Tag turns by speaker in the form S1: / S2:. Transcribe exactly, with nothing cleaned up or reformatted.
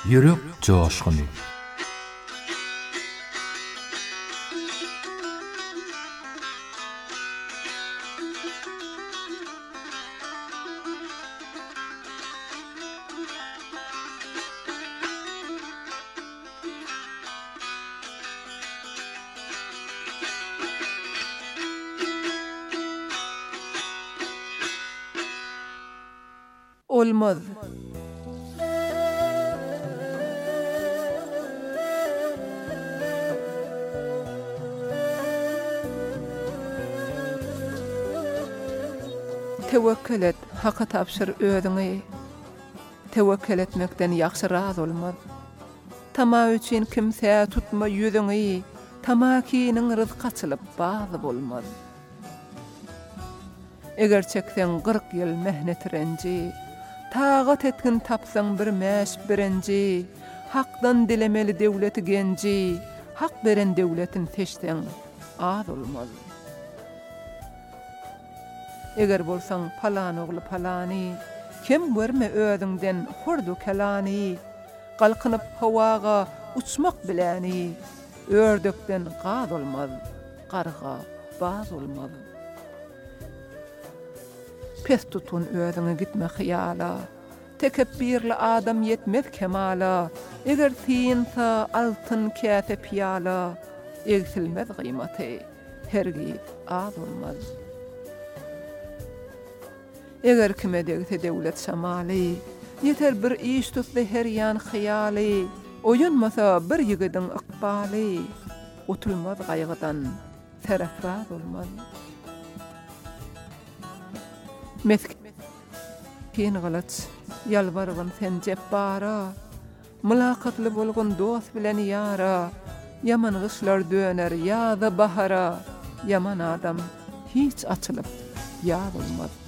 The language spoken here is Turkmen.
S1: Yürek coşkuny.
S2: Olmaz. Tewekkül et, haka tapşyr özüňi. Tewekkül etmekden ýagşyrak bolmaz. Tama üçin kimse tutma ýüzüňi, tamakiniň rızky açylyp bazy bolmaz. Eger çeksen kırk ýyl mehnet renji, tagat etkin tapsaň bir mäş birenji, hakdan dilemeli dewleti genji, hak beren dewletin seçsen az olmaz. Eger bolsaň palan ogly palany, kim görme özüňden hurdu kelany, galkynyp hawaga uçmak bilani, ördekden gaz olmaz, garga baz olmaz. Pes tutun özüňe gitme hyýala, tekebbirli adam yetmez kemala, eger tinsa altyn käse piyala, egsilmez gıymaty, hergiz az olmaz. Eger kime degse dewlet şamaly, yeter bir iş tutsa her ýan hyýaly, oýunmasa bir ýigidiň ykbaly, otulmaz gaýgydan serafraz olmaz. Meskin galat, ýalbargyn sen jebbara, mülakatly bolgun dost bilen ýara, yaman gyslar döner ýa-da bahara, yaman adam hiç açylyp ýa bolmaz.